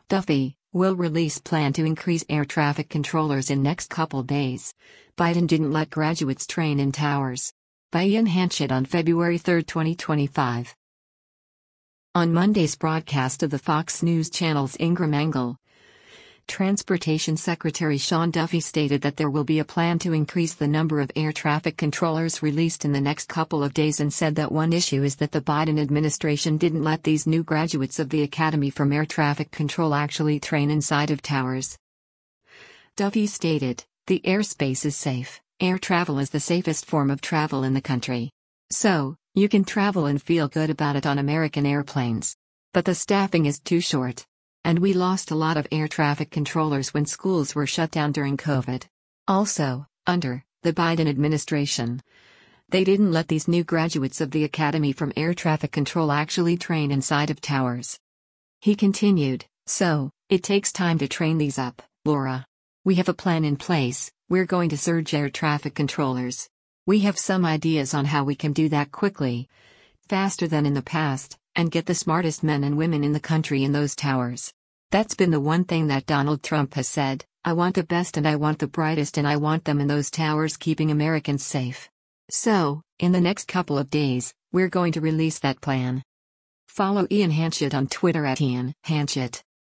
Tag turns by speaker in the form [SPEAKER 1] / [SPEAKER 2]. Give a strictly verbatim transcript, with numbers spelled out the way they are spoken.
[SPEAKER 1] Duffy will release plan to increase air traffic controllers in next couple days. Biden didn't let graduates train in towers. By Ian Hanchett on February third, twenty twenty-five. On Monday's broadcast of the Fox News Channel's Ingraham Angle, Transportation Secretary Sean Duffy stated that there will be a plan to increase the number of air traffic controllers released in the next couple of days, and said that one issue is that the Biden administration didn't let these new graduates of the Academy from Air Traffic Control actually train inside of towers. Duffy stated, "The airspace is safe. Air travel is the safest form of travel in the country. So, you can travel and feel good about it on American airplanes. But the staffing is too short. And we lost a lot of air traffic controllers when schools were shut down during COVID. Also, under the Biden administration, they didn't let these new graduates of the Academy from Air Traffic Control actually train inside of towers." He continued, "So, it takes time to train these up, Laura. We have a plan in place. We're going to surge air traffic controllers. We have some ideas on how we can do that quickly, faster than in the past, and get the smartest men and women in the country in those towers. That's been the one thing that Donald Trump has said: I want the best and I want the brightest and I want them in those towers keeping Americans safe. So, in the next couple of days, we're going to release that plan." Follow Ian Hanchett on Twitter at Ian Hanchett.